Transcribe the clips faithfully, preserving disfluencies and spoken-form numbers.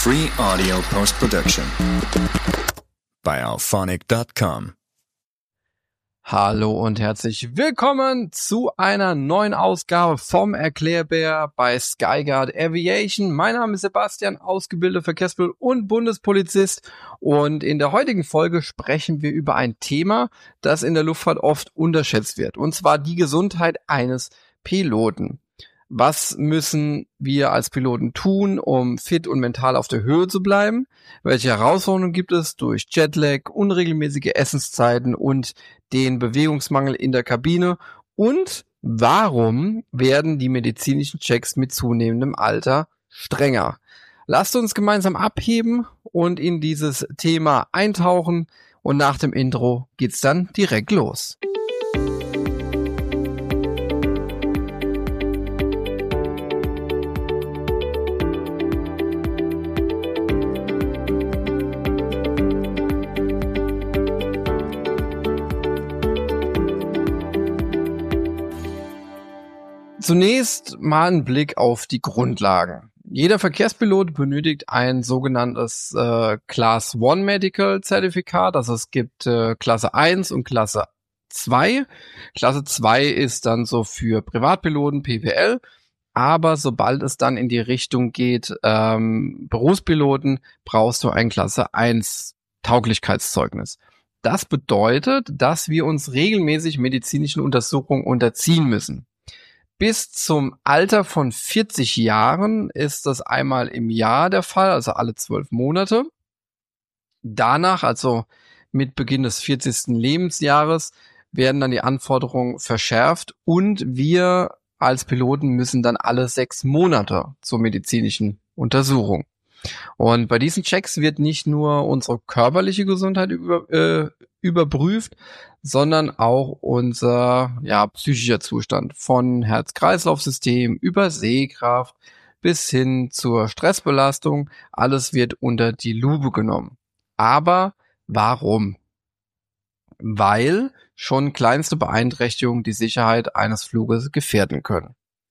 Free audio post-production by alphonic dot com. Hallo und herzlich willkommen zu einer neuen Ausgabe vom Erklärbär bei Skyguard Aviation. Mein Name ist Sebastian, ausgebildeter Verkehrspilot und Bundespolizist, und in der heutigen Folge sprechen wir über ein Thema, das in der Luftfahrt oft unterschätzt wird, und zwar die Gesundheit eines Piloten. Was müssen wir als Piloten tun, um fit und mental auf der Höhe zu bleiben? Welche Herausforderungen gibt es durch Jetlag, unregelmäßige Essenszeiten und den Bewegungsmangel in der Kabine? Und warum werden die medizinischen Checks mit zunehmendem Alter strenger? Lasst uns gemeinsam abheben und in dieses Thema eintauchen, und nach dem Intro geht's dann direkt los. Zunächst mal ein Blick auf die Grundlagen. Jeder Verkehrspilot benötigt ein sogenanntes äh, Class eins Medical Zertifikat. Also es gibt äh, Klasse eins und Klasse zwei. Klasse zwei ist dann so für Privatpiloten, P W L. Aber sobald es dann in die Richtung geht, ähm, Berufspiloten, brauchst du ein Klasse eins Tauglichkeitszeugnis. Das bedeutet, dass wir uns regelmäßig medizinischen Untersuchungen unterziehen müssen. Bis zum Alter von vierzig Jahren ist das einmal im Jahr der Fall, also alle zwölf Monate. Danach, also mit Beginn des vierzigsten Lebensjahres, werden dann die Anforderungen verschärft, und wir als Piloten müssen dann alle sechs Monate zur medizinischen Untersuchung. Und bei diesen Checks wird nicht nur unsere körperliche Gesundheit über, äh, überprüft, sondern auch unser ja, psychischer Zustand, von Herz-Kreislauf-System über Sehkraft bis hin zur Stressbelastung. Alles wird unter die Lupe genommen. Aber warum? Weil schon kleinste Beeinträchtigungen die Sicherheit eines Fluges gefährden können.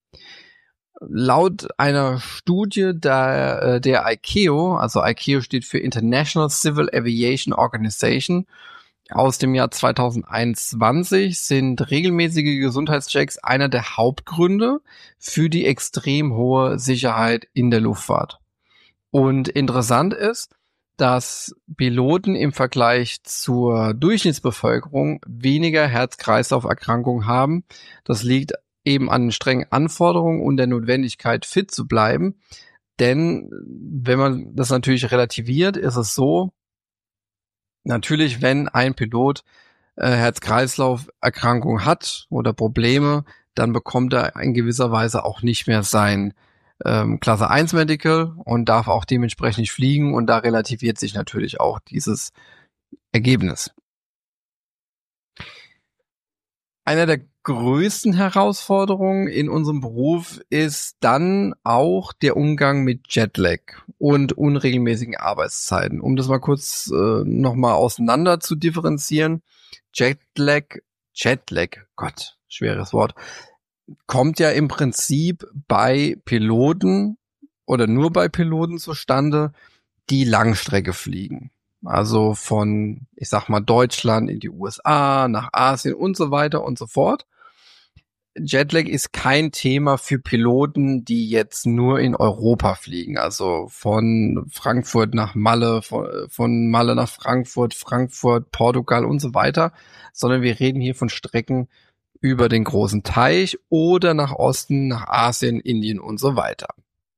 Laut einer Studie der, der I C A O, also I C A O steht für International Civil Aviation Organization, aus dem Jahr zweitausendeinundzwanzig, sind regelmäßige Gesundheitschecks einer der Hauptgründe für die extrem hohe Sicherheit in der Luftfahrt. Und interessant ist, dass Piloten im Vergleich zur Durchschnittsbevölkerung weniger Herz-Kreislauf-Erkrankungen haben. Das liegt eben an den strengen Anforderungen und der Notwendigkeit, fit zu bleiben. Denn wenn man das natürlich relativiert, ist es so, natürlich, wenn ein Pilot äh, Herz-Kreislauf-Erkrankung hat oder Probleme, dann bekommt er in gewisser Weise auch nicht mehr sein ähm, Klasse eins Medical und darf auch dementsprechend nicht fliegen, und da relativiert sich natürlich auch dieses Ergebnis. Einer der größten Herausforderungen in unserem Beruf ist dann auch der Umgang mit Jetlag und unregelmäßigen Arbeitszeiten. Um das mal kurz äh, nochmal auseinander zu differenzieren. Jetlag, Jetlag, Gott, schweres Wort, kommt ja im Prinzip bei Piloten oder nur bei Piloten zustande, die Langstrecke fliegen. Also von, ich sag mal, Deutschland in die U S A, nach Asien und so weiter und so fort. Jetlag ist kein Thema für Piloten, die jetzt nur in Europa fliegen. Also von Frankfurt nach Malle, von, von Malle nach Frankfurt, Frankfurt, Portugal und so weiter. Sondern wir reden hier von Strecken über den großen Teich oder nach Osten, nach Asien, Indien und so weiter.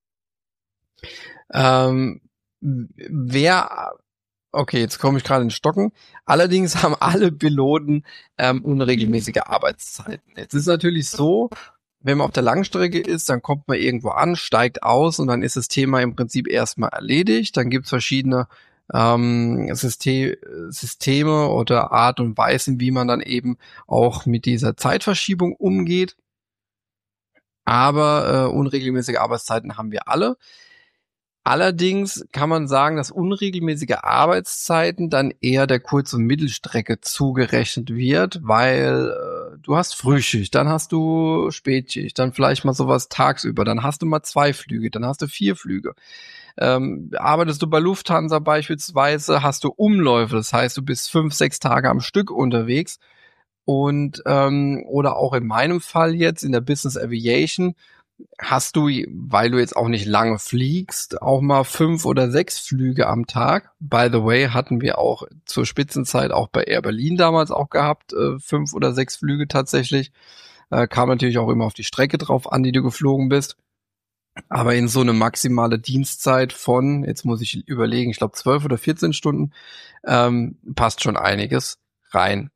Ähm, wer... Okay, jetzt komme ich gerade in Stocken. Allerdings haben alle Piloten ähm, unregelmäßige Arbeitszeiten. Jetzt ist es natürlich so, wenn man auf der Langstrecke ist, dann kommt man irgendwo an, steigt aus, und dann ist das Thema im Prinzip erstmal erledigt. Dann gibt es verschiedene ähm, System, Systeme oder Art und Weisen, wie man dann eben auch mit dieser Zeitverschiebung umgeht. Aber äh, unregelmäßige Arbeitszeiten haben wir alle. Allerdings kann man sagen, dass unregelmäßige Arbeitszeiten dann eher der Kurz- und Mittelstrecke zugerechnet wird, weil äh, du hast Frühschicht, dann hast du Spätschicht, dann vielleicht mal sowas tagsüber, dann hast du mal zwei Flüge, dann hast du vier Flüge. Ähm, arbeitest du bei Lufthansa beispielsweise, hast du Umläufe, das heißt, du bist fünf, sechs Tage am Stück unterwegs und ähm, oder auch in meinem Fall jetzt in der Business Aviation hast du, weil du jetzt auch nicht lange fliegst, auch mal fünf oder sechs Flüge am Tag. By the way, hatten wir auch zur Spitzenzeit auch bei Air Berlin damals auch gehabt, äh, fünf oder sechs Flüge tatsächlich. Äh, kam natürlich auch immer auf die Strecke drauf an, die du geflogen bist. Aber in so eine maximale Dienstzeit von, jetzt muss ich überlegen, ich glaube zwölf oder vierzehn Stunden, ähm, passt schon einiges rein.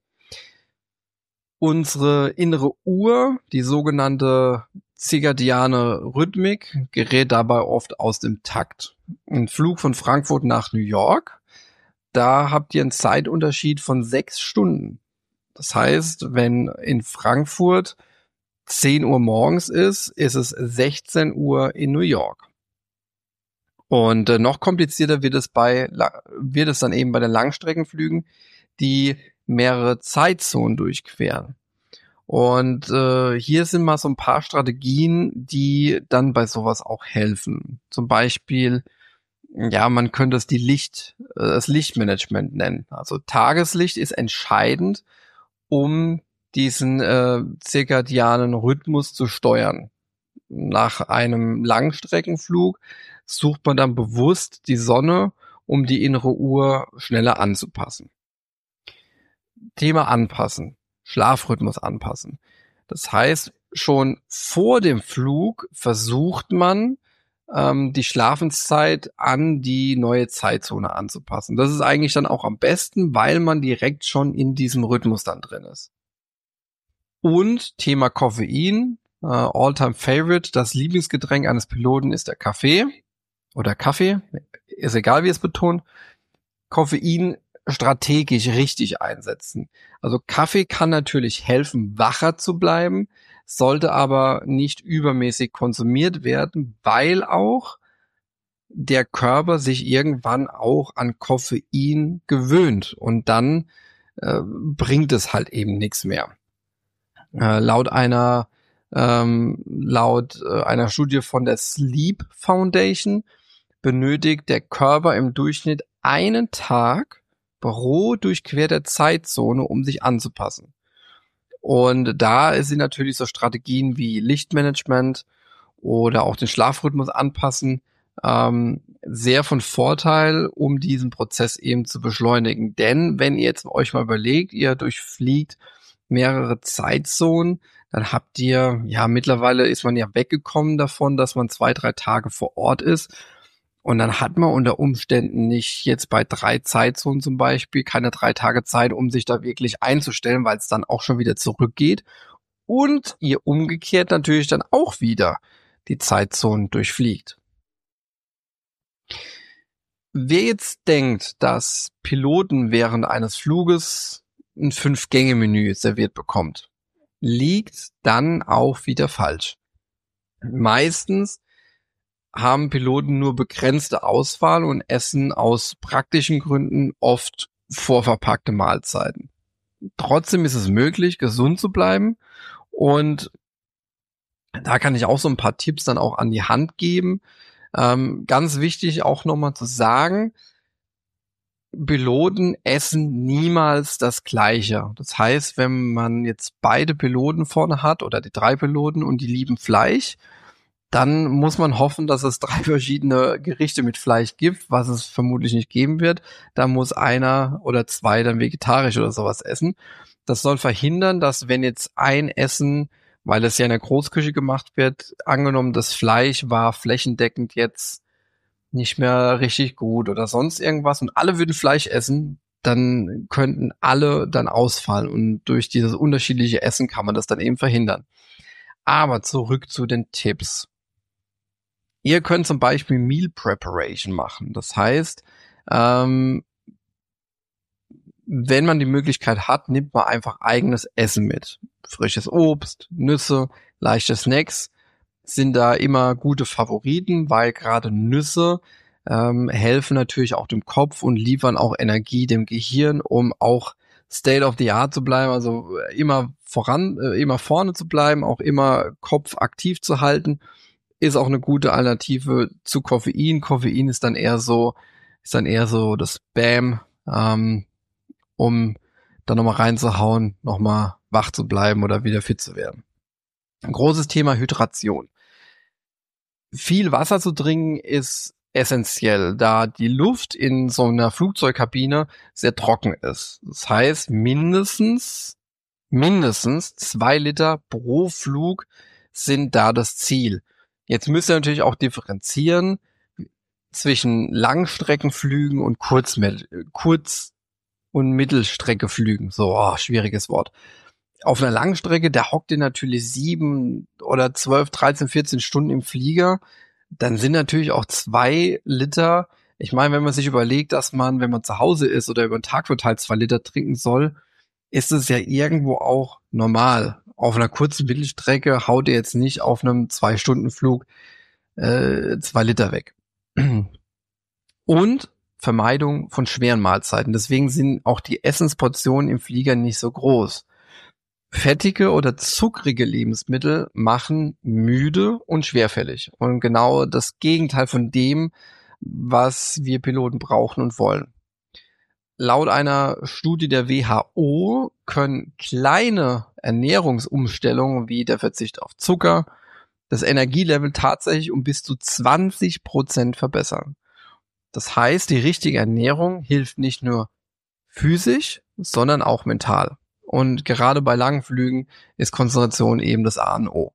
Unsere innere Uhr, die sogenannte zirkadiane Rhythmik, gerät dabei oft aus dem Takt. Ein Flug von Frankfurt nach New York, da habt ihr einen Zeitunterschied von sechs Stunden. Das heißt, wenn in Frankfurt zehn Uhr morgens ist, ist es sechzehn Uhr in New York. Und äh, noch komplizierter wird es bei wird es dann eben bei den Langstreckenflügen, die mehrere Zeitzonen durchqueren. Und äh, hier sind mal so ein paar Strategien, die dann bei sowas auch helfen. Zum Beispiel, ja, man könnte es die Licht, äh, das Lichtmanagement nennen. Also Tageslicht ist entscheidend, um diesen äh, zirkadianen Rhythmus zu steuern. Nach einem Langstreckenflug sucht man dann bewusst die Sonne, um die innere Uhr schneller anzupassen. Thema anpassen. Schlafrhythmus anpassen. Das heißt, schon vor dem Flug versucht man, ähm, die Schlafenszeit an die neue Zeitzone anzupassen. Das ist eigentlich dann auch am besten, weil man direkt schon in diesem Rhythmus dann drin ist. Und Thema Koffein, äh, All-Time Favorite, das Lieblingsgetränk eines Piloten ist der Kaffee oder Kaffee, ist egal wie es betont. Koffein strategisch richtig einsetzen. Also Kaffee kann natürlich helfen, wacher zu bleiben, sollte aber nicht übermäßig konsumiert werden, weil auch der Körper sich irgendwann auch an Koffein gewöhnt und dann äh, bringt es halt eben nichts mehr. Äh, laut einer ähm, laut äh, einer Studie von der Sleep Foundation benötigt der Körper im Durchschnitt einen Tag pro durchquerte Zeitzone, um sich anzupassen. Und da sind natürlich so Strategien wie Lichtmanagement oder auch den Schlafrhythmus anpassen ähm, sehr von Vorteil, um diesen Prozess eben zu beschleunigen. Denn wenn ihr jetzt euch mal überlegt, ihr durchfliegt mehrere Zeitzonen, dann habt ihr, ja, mittlerweile ist man ja weggekommen davon, dass man zwei, drei Tage vor Ort ist. Und dann hat man unter Umständen nicht jetzt bei drei Zeitzonen zum Beispiel keine drei Tage Zeit, um sich da wirklich einzustellen, weil es dann auch schon wieder zurückgeht. Und ihr umgekehrt natürlich dann auch wieder die Zeitzonen durchfliegt. Wer jetzt denkt, dass Piloten während eines Fluges ein Fünf-Gänge-Menü serviert bekommt, liegt dann auch wieder falsch. Meistens haben Piloten nur begrenzte Auswahl und essen aus praktischen Gründen oft vorverpackte Mahlzeiten. Trotzdem ist es möglich, gesund zu bleiben und da kann ich auch so ein paar Tipps dann auch an die Hand geben. Ähm, ganz wichtig auch nochmal zu sagen, Piloten essen niemals das Gleiche. Das heißt, wenn man jetzt beide Piloten vorne hat oder die drei Piloten und die lieben Fleisch, dann muss man hoffen, dass es drei verschiedene Gerichte mit Fleisch gibt, was es vermutlich nicht geben wird. Da muss einer oder zwei dann vegetarisch oder sowas essen. Das soll verhindern, dass wenn jetzt ein Essen, weil es ja in der Großküche gemacht wird, angenommen, das Fleisch war flächendeckend jetzt nicht mehr richtig gut oder sonst irgendwas und alle würden Fleisch essen, dann könnten alle dann ausfallen und durch dieses unterschiedliche Essen kann man das dann eben verhindern. Aber zurück zu den Tipps. Ihr könnt zum Beispiel Meal Preparation machen. Das heißt, ähm, wenn man die Möglichkeit hat, nimmt man einfach eigenes Essen mit. Frisches Obst, Nüsse, leichte Snacks. sind da immer gute Favoriten, weil gerade Nüsse ähm, helfen natürlich auch dem Kopf und liefern auch Energie dem Gehirn, um auch State of the Art zu bleiben, also immer voran, äh, immer vorne zu bleiben, auch immer Kopf aktiv zu halten, ist auch eine gute Alternative zu Koffein. Koffein ist dann eher so, ist dann eher so das Bam, ähm, um dann nochmal reinzuhauen, nochmal wach zu bleiben oder wieder fit zu werden. Ein großes Thema Hydration. Viel Wasser zu trinken ist essentiell, da die Luft in so einer Flugzeugkabine sehr trocken ist. Das heißt, mindestens, mindestens zwei Liter pro Flug sind da das Ziel. Jetzt müsst ihr natürlich auch differenzieren zwischen Langstreckenflügen und Kurz- Kurz- und Mittelstreckeflügen. So, oh, schwieriges Wort. Auf einer Langstrecke, da hockt ihr natürlich sieben oder zwölf, dreizehn, vierzehn Stunden im Flieger. Dann sind natürlich auch zwei Liter. Ich meine, wenn man sich überlegt, dass man, wenn man zu Hause ist oder über den Tag verteilt zwei Liter trinken soll, ist es ja irgendwo auch normal. Auf einer kurzen Mittelstrecke haut ihr jetzt nicht auf einem Zwei-Stunden-Flug äh, zwei Liter weg. Und Vermeidung von schweren Mahlzeiten. Deswegen sind auch die Essensportionen im Flieger nicht so groß. Fettige oder zuckrige Lebensmittel machen müde und schwerfällig. Und genau das Gegenteil von dem, was wir Piloten brauchen und wollen. Laut einer Studie der W H O können kleine Ernährungsumstellungen wie der Verzicht auf Zucker das Energielevel tatsächlich um bis zu zwanzig Prozent verbessern. Das heißt, die richtige Ernährung hilft nicht nur physisch, sondern auch mental. Und gerade bei langen Flügen ist Konzentration eben das A und O.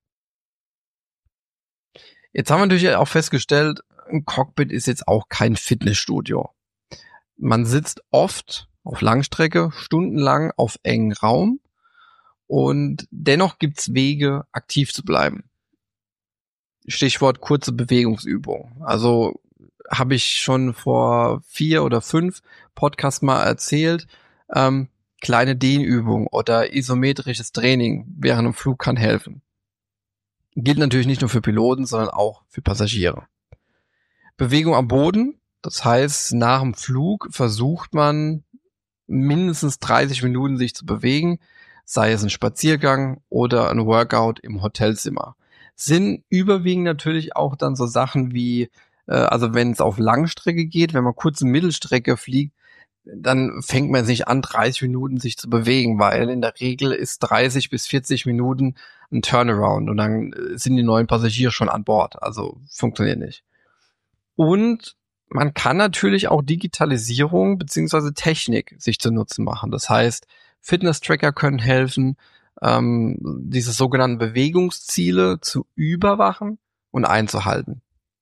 Jetzt haben wir natürlich auch festgestellt, ein Cockpit ist jetzt auch kein Fitnessstudio. Man sitzt oft auf Langstrecke, stundenlang auf engen Raum und dennoch gibt's Wege, aktiv zu bleiben. Stichwort kurze Bewegungsübung. Also habe ich schon vor vier oder fünf Podcasts mal erzählt, ähm, kleine Dehnübung oder isometrisches Training während dem Flug kann helfen. Gilt natürlich nicht nur für Piloten, sondern auch für Passagiere. Bewegung am Boden, das heißt, nach dem Flug versucht man mindestens dreißig Minuten sich zu bewegen, sei es ein Spaziergang oder ein Workout im Hotelzimmer. Sind überwiegend natürlich auch dann so Sachen wie, äh, also wenn es auf Langstrecke geht, wenn man kurz in Mittelstrecke fliegt, dann fängt man sich an, dreißig Minuten sich zu bewegen, weil in der Regel ist dreißig bis vierzig Minuten ein Turnaround und dann sind die neuen Passagiere schon an Bord. Also funktioniert nicht. Und man kann natürlich auch Digitalisierung beziehungsweise Technik sich zu Nutzen machen. Das heißt, Fitness-Tracker können helfen, ähm, diese sogenannten Bewegungsziele zu überwachen und einzuhalten.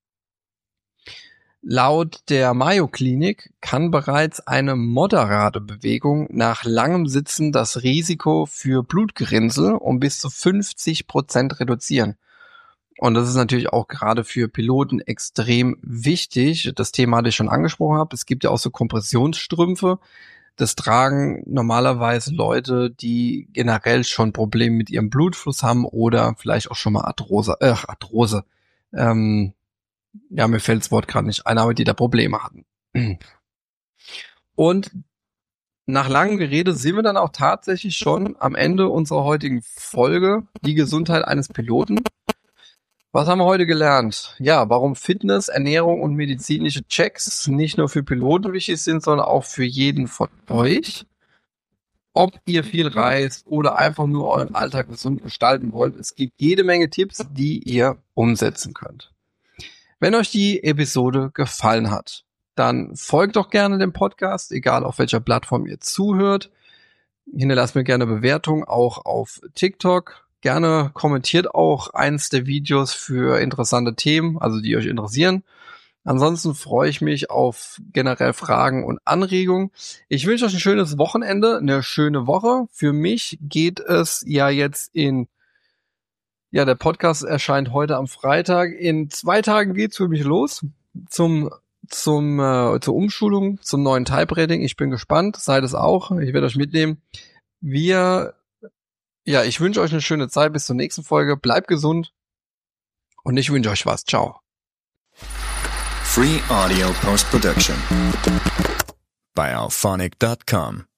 Laut der Mayo Klinik kann bereits eine moderate Bewegung nach langem Sitzen das Risiko für Blutgerinnsel um bis zu fünfzig Prozent reduzieren. Und das ist natürlich auch gerade für Piloten extrem wichtig. Das Thema hatte ich schon angesprochen habe. Es gibt ja auch so Kompressionsstrümpfe. Das tragen normalerweise Leute, die generell schon Probleme mit ihrem Blutfluss haben oder vielleicht auch schon mal Arthrose, äh, Arthrose, ähm, ja, mir fällt das Wort gerade nicht ein, aber die da Probleme hatten. Und nach langem Gerede sind wir dann auch tatsächlich schon am Ende unserer heutigen Folge, die Gesundheit eines Piloten. Was haben wir heute gelernt? Ja, warum Fitness, Ernährung und medizinische Checks nicht nur für Piloten wichtig sind, sondern auch für jeden von euch. Ob ihr viel reist oder einfach nur euren Alltag gesund gestalten wollt, es gibt jede Menge Tipps, die ihr umsetzen könnt. Wenn euch die Episode gefallen hat, dann folgt doch gerne dem Podcast, egal auf welcher Plattform ihr zuhört. Hinterlasst mir gerne Bewertungen, auch auf TikTok. Gerne kommentiert auch eins der Videos für interessante Themen, also die euch interessieren. Ansonsten freue ich mich auf generell Fragen und Anregungen. Ich wünsche euch ein schönes Wochenende, eine schöne Woche. Für mich geht es ja jetzt in Ja, der Podcast erscheint heute am Freitag. In zwei Tagen geht's für mich los zum zum äh, zur Umschulung, zum neuen Type-Rating. Ich bin gespannt, seid es auch. Ich werde euch mitnehmen. Wir, ja, ich wünsche euch eine schöne Zeit bis zur nächsten Folge. Bleibt gesund Und ich wünsche euch was. Ciao. Free Audio Post Production by alphonic dot com.